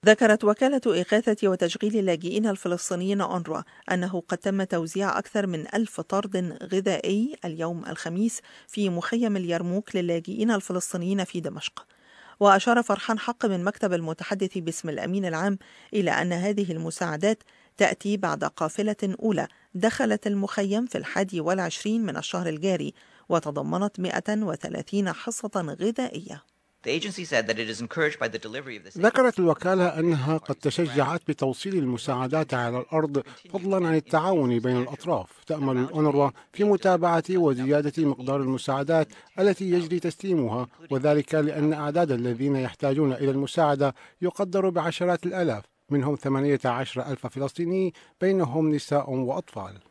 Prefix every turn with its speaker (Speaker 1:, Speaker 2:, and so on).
Speaker 1: ذكرت وكالة إغاثة وتشغيل اللاجئين الفلسطينيين أونروا أنه قد تم توزيع أكثر من 1000 طرد غذائي اليوم الخميس في مخيم اليرموك للاجئين الفلسطينيين في دمشق. وأشار فرحان حق من مكتب المتحدث باسم الأمين العام إلى أن هذه المساعدات تأتي بعد قافلة أولى دخلت المخيم في 21 من الشهر الجاري وتضمنت 130 حصة غذائية.
Speaker 2: ذكرت الوكالة أنها قد تشجعت بتوصيل المساعدات على الأرض فضلا عن التعاون بين الأطراف. تأمل الأونروا في متابعة وزيادة مقدار المساعدات التي يجري تسليمها، وذلك لأن أعداد الذين يحتاجون إلى المساعدة يقدر بعشرات الآلاف، منهم 18,000 فلسطيني بينهم نساء وأطفال.